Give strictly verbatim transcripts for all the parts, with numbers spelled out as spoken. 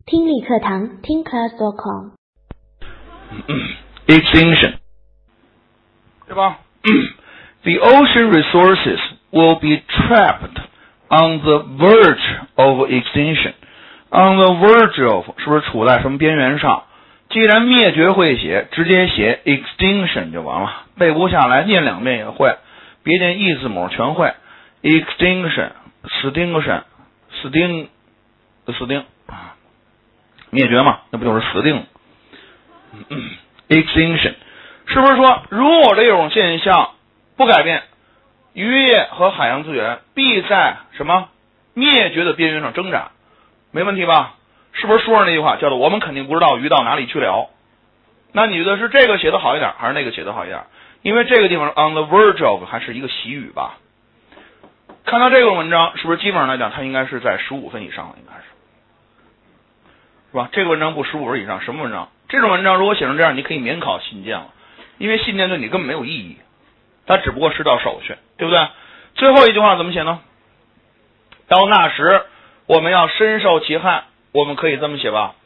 听力课堂听 class dot com Extinction 对吧？The ocean resources will be trapped on the verge of extinction. On the verge of 是不是处在什么边缘上？既然灭绝会写，直接写 extinction 就完了，背不下来念两遍也会，别念 e 字母全会。extinction extinction sting sting 灭绝嘛，那不就是死定了？嗯 extinction 是不是说，如果这种现象不改变，渔业和海洋资源必在什么灭绝的边缘上挣扎？没问题吧？是不是说上那句话叫做我们肯定不知道鱼到哪里去了？那你觉得是这个写的好一点，还是那个写的好一点？因为这个地方 on the verge of 还是一个习语吧？看到这个文章，是不是基本上来讲它应该是在十五分以上了？应该是，是吧？这个文章不十五分以上，什么文章？这种文章如果写成这样，你可以免考信件了，因为信件对你根本没有意义，它只不过是道手续，对不对？最后一句话怎么写呢？到那时我们要深受其害，我们可以这么写吧？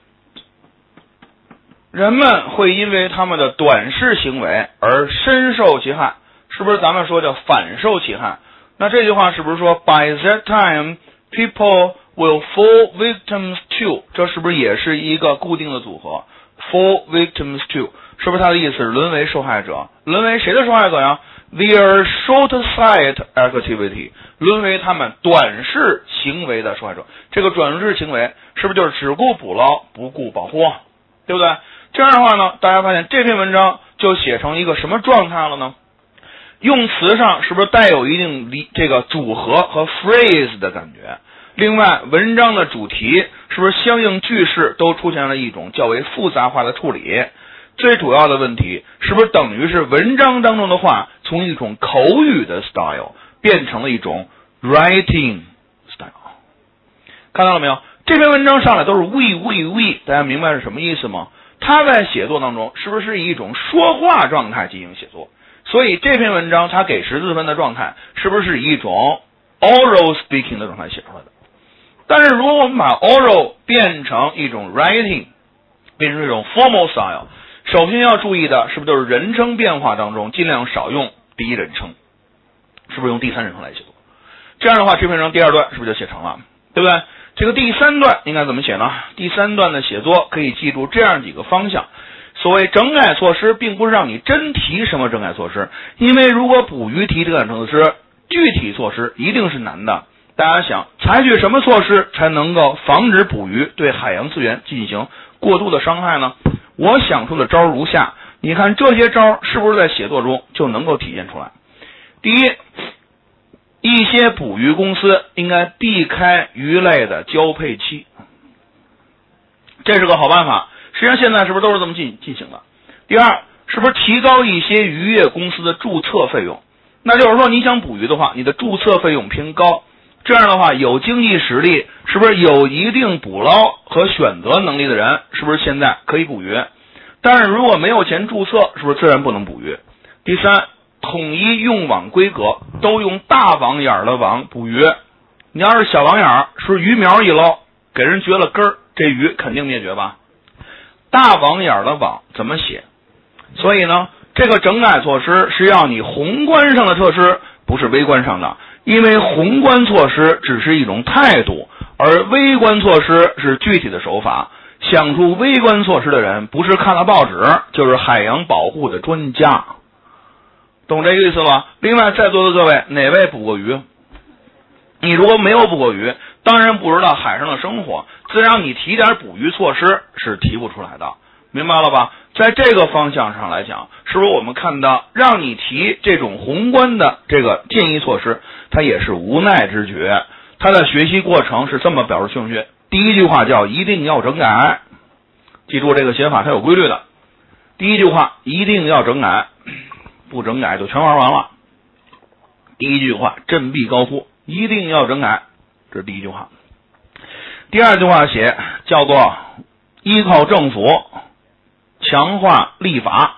人们会因为他们的短视行为而深受其害，是不是咱们说叫反受其害？那这句话是不是说 by that time people will fall victims to， 这是不是也是一个固定的组合 fall victims to， 是不是它的意思是沦为受害者？沦为谁的受害者呀？ Their short-sight activity， 沦为他们短视行为的受害者。这个短视行为是不是就是只顾捕捞不顾保护，对不对？这样的话呢，大家发现这篇文章就写成一个什么状态了呢？用词上是不是带有一定这个组合和 phrase 的感觉？另外，文章的主题是不是相应句式都出现了一种较为复杂化的处理？最主要的问题是不是等于是文章当中的话从一种口语的 style 变成了一种 writing style？ 看到了没有？这篇文章上来都是 we we we， 大家明白是什么意思吗？它在写作当中是不是以一种说话状态进行写作？所以这篇文章它给十四分的状态是不是以一种 oral speaking 的状态写出来的？但是如果我们把 oral 变成一种 writing， 变成一种 formal style， 首先要注意的是不是就是人称变化当中尽量少用第一人称，是不是用第三人称来写作？这样的话这篇文章第二段是不是就写成了，对不对？这个第三段应该怎么写呢？第三段的写作可以记住这样几个方向。所谓整改措施并不是让你真提什么整改措施，因为如果捕鱼提整改措施，具体措施一定是难的。大家想采取什么措施才能够防止捕鱼对海洋资源进行过度的伤害呢？我想出的招如下，你看这些招是不是在写作中就能够体现出来？第一，一些捕鱼公司应该避开鱼类的交配期，这是个好办法。实际上现在是不是都是这么进进行的？第二，是不是提高一些渔业公司的注册费用？那就是说你想捕鱼的话，你的注册费用偏高，这样的话有经济实力，是不是有一定捕捞和选择能力的人，是不是现在可以捕鱼？但是如果没有钱注册，是不是自然不能捕鱼？第三，统一用网规格，都用大网眼的网捕鱼。你要是小网眼，是不是鱼苗一捞给人绝了根儿，这鱼肯定灭绝吧？大网眼的网怎么写？所以呢，这个整改措施是要你宏观上的措施，不是微观上的，因为宏观措施只是一种态度，而微观措施是具体的手法。想出微观措施的人，不是看了报纸，就是海洋保护的专家，懂这个意思吧？另外，在座的各位，哪位捕过鱼？你如果没有捕过鱼，当然不知道海上的生活，自然你提点捕鱼措施是提不出来的，明白了吧？在这个方向上来讲，是不是我们看到让你提这种宏观的这个建议措施，它也是无奈之举。它的学习过程是这么表示兴趣。第一句话叫一定要整改，记住这个写法它有规律的。第一句话一定要整改，不整改就全玩完了。第一句话振臂高呼一定要整改，这是第一句话。第二句话写叫做依靠政府强化立法，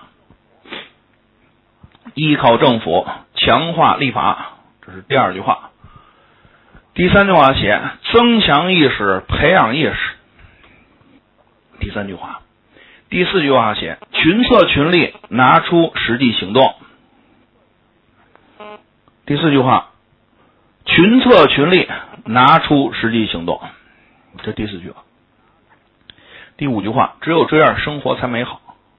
依靠政府强化立法，这是第二句话。第三句话写增强意识培养意识， 第三句话，第四句话写群策群力，拿出实际行动。第四句话，群策群力，拿出实际行动，这第四句话。第五句话，只有这样生活才美好，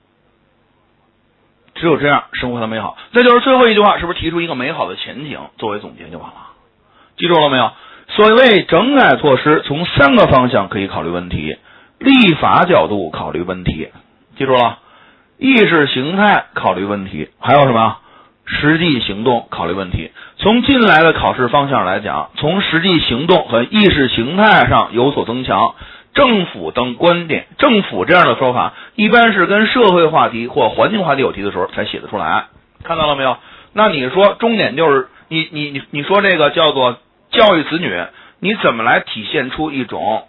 只有这样生活才美好。再就是最后一句话，是不是提出一个美好的前景作为总结就完了？记住了没有？所谓整改措施，从三个方向可以考虑问题：立法角度考虑问题，记住了；意识形态考虑问题，还有什么？实际行动考虑问题。从近来的考试方向来讲，从实际行动和意识形态上有所增强。政府等观点，政府这样的说法一般是跟社会话题或环境话题有题的时候才写得出来，看到了没有？那你说重点就是你你你你说这个叫做教育子女，你怎么来体现出一种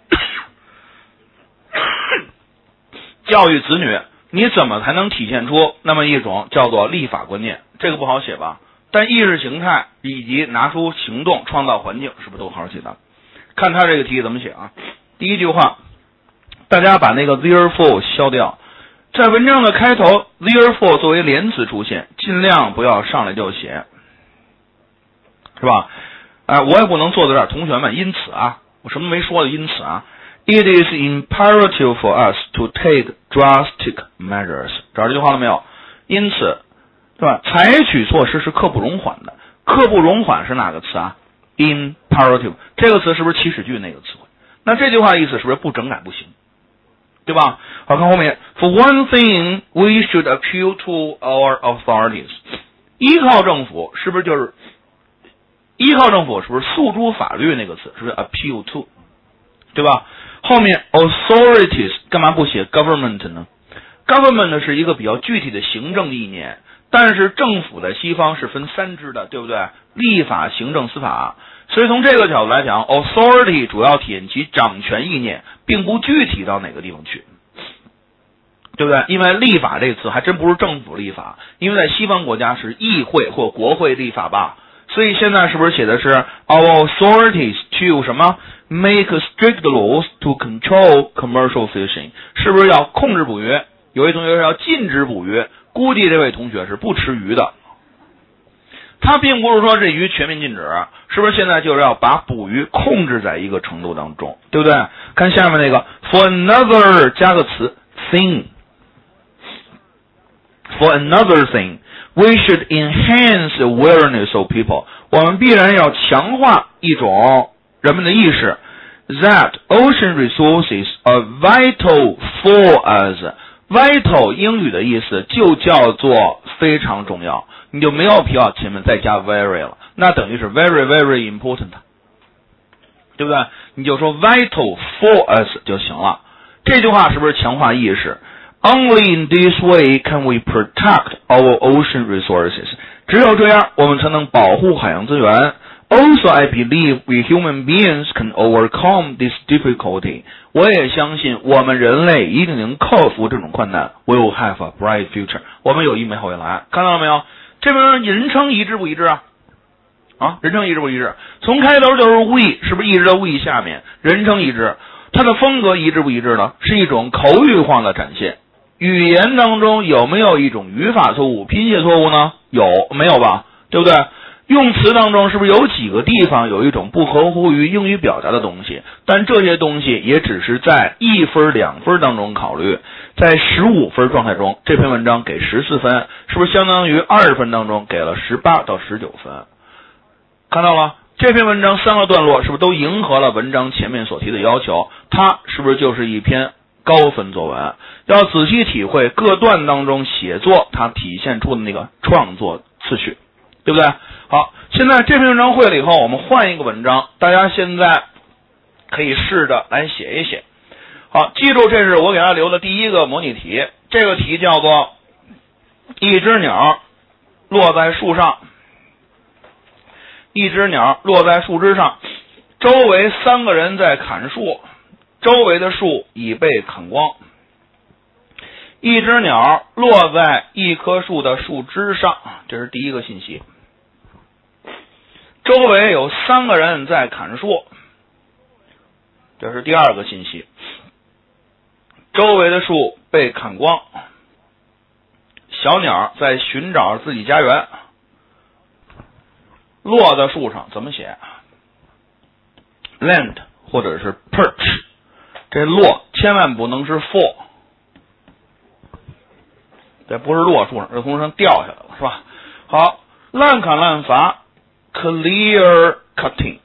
教育子女？你怎么才能体现出那么一种叫做立法观念？这个不好写吧？但意识形态以及拿出行动创造环境，是不是都好写的？看他这个题怎么写啊？第一句话，大家把那个 therefore 消掉，在文章的开头 therefore 作为连词出现，尽量不要上来就写，是吧？哎、呃，我也不能做到这儿，同学们，因此啊，我什么没说的，因此啊 ，it is imperative for us to take drastic measures， 找到这句话了没有？因此，对吧？采取措施是刻不容缓的，刻不容缓是哪个词啊 ？imperative 这个词是不是祈使句那个词汇？那这句话的意思是不是不整改不行？对吧？好，看后面 ，For one thing, we should appeal to our authorities。依靠政府是不是就是依靠政府？是不是诉诸法律那个词？是不是 appeal to？ 对吧？后面 authorities 干嘛不写 government 呢 ？government 是一个比较具体的行政意念，但是政府在西方是分三支的，对不对？立法、行政、司法。所以从这个角度来讲 authority 主要体现其掌权意念，并不具体到哪个地方去，对不对？因为立法这个词还真不是政府立法，因为在西方国家是议会或国会立法吧，所以现在是不是写的是 our authorities to 什么 make strict laws to control commercial fishing， 是不是要控制捕鱼？有位同学是要禁止捕鱼，估计这位同学是不吃鱼的。他并不是说这鱼全面禁止，是不是现在就是要把捕鱼控制在一个程度当中，对不对？看下面那个 for another 加个词 thing， for another thing we should enhance awareness of people， 我们必然要强化一种人们的意识 that ocean resources are vital for us。 vital 英语的意思就叫做非常重要，你就没有必要前面再加 very 了，那等于是 very very important， 对不对？你就说 vital for us 就行了。这句话是不是强化意识？ Only in this way can we protect our ocean resources， 只有这样我们才能保护海洋资源。Also, I believe we human beings can overcome this difficulty。 我也相信我们人类一定能克服这种困难。We will have a bright future。 我们有一美好未来。看到了没有？这边人称一致不一致啊？啊，人称一致不一致？从开头就是 we， 是不是一直到 we 下面？人称一致，它的风格一致不一致呢？是一种口语化的展现。语言当中有没有一种语法错误、拼写错误呢？有，没有吧？对不对？用词当中是不是有几个地方有一种不合乎于英语表达的东西？但这些东西也只是在一分两分当中考虑，在十五分状态中，这篇文章给十四分，是不是相当于二十分当中给了十八到十九分？看到了，这篇文章三个段落是不是都迎合了文章前面所提的要求？它是不是就是一篇高分作文？要仔细体会各段当中写作它体现出的那个创作次序，对不对？好，现在这篇文章会了以后，我们换一个文章，大家现在可以试着来写一写。好，记住这是我给大家留的第一个模拟题，这个题叫做一只鸟落在树上，一只鸟落在树枝上，周围三个人在砍树，周围的树已被砍光。一只鸟落在一棵树的树枝上，这是第一个信息。周围有三个人在砍树，这是第二个信息。 周围的树被砍光，小鸟在寻找自己家园。落在树上怎么写 ？land 或者是 perch， 这落千万不能是 fall， 这不是落树上，是从树上掉下来了，是吧？好，滥砍滥伐 ，clear cutting，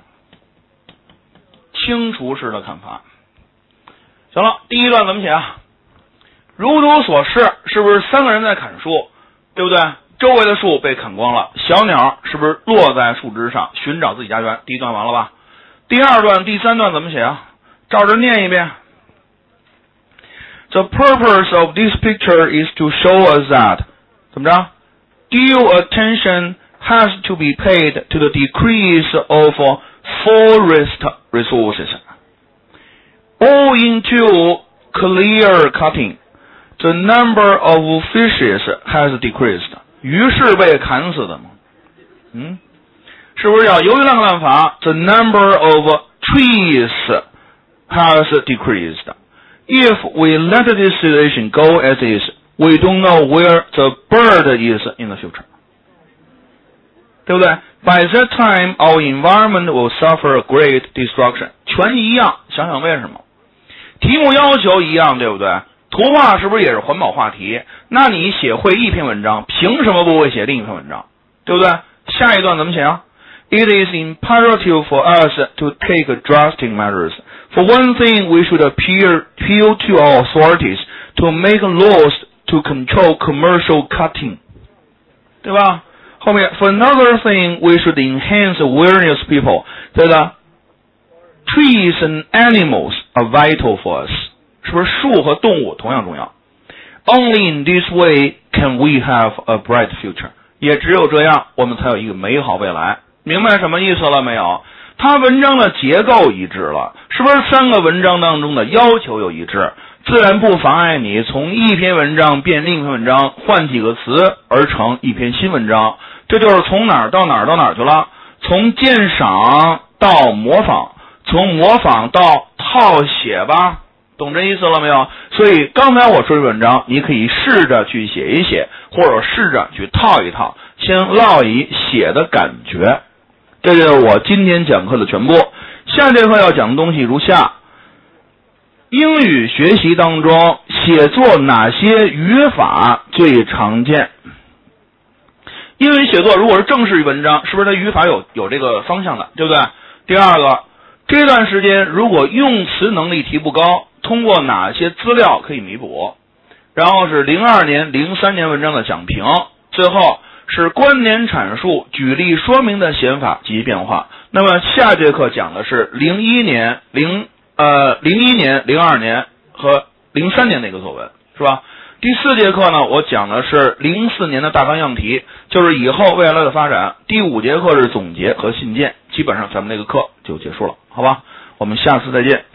清除式的砍伐。行了，第一段怎么写啊？如图所示，是不是三个人在砍树，对不对？周围的树被砍光了，小鸟是不是落在树枝上寻找自己家园？第一段完了吧？第二段、第三段怎么写啊？照着念一遍。The purpose of this picture is to show us that 怎么着 ？Due attention has to be paid to the decrease of forest resources. Owing to clear cutting, the number of fishes has decreased. 鱼是被砍死的吗？嗯，是不是要由于滥砍滥伐 the number of trees has decreased. If we let this situation go as is, we don't know where the bird is in the future. 对不对？ By that time, our environment will suffer a great destruction. 全一样，想想为什么？题目要求一样，对不对？图画是不是也是环保话题？那你写会一篇文章，凭什么不会写另一篇文章？对不对？下一段怎么写啊？ It is imperative for us to take drastic measures. For one thing, we should appeal, appeal to our authorities to make laws to control commercial cutting. 对吧？后面 For another thing, we should enhance awareness people that trees and animals are vital for us. 是不是树和动物同样重要 ？Only in this way can we have a bright future. 也只有这样，我们才有一个美好未来。明白什么意思了没有？它文章的结构一致了，是不是三个文章当中的要求有一致？自然不妨碍你从一篇文章变另一篇文章，换几个词而成一篇新文章。这就是从哪儿到哪儿到哪儿去了？从鉴赏到模仿，从模仿到套写吧。懂这意思了没有？所以刚才我说的文章，你可以试着去写一写，或者试着去套一套，先烙一写的感觉。这就是我今天讲课的全部。下节课要讲的东西如下：英语学习当中，写作哪些语法最常见？英语写作如果是正式文章，是不是它语法有有这个方向的，对不对？第二个，这段时间如果用词能力提不高，通过哪些资料可以弥补？然后是零二年、零三年文章的讲评，最后是观点阐述、举例说明的写法及变化。那么下节课讲的是零一年、零呃零一年、零二年和零三年的一个作文，是吧？第四节课呢，我讲的是零四年的大纲样题，就是以后未来的发展。第五节课是总结和信件，基本上咱们这个课就结束了，好吧？我们下次再见。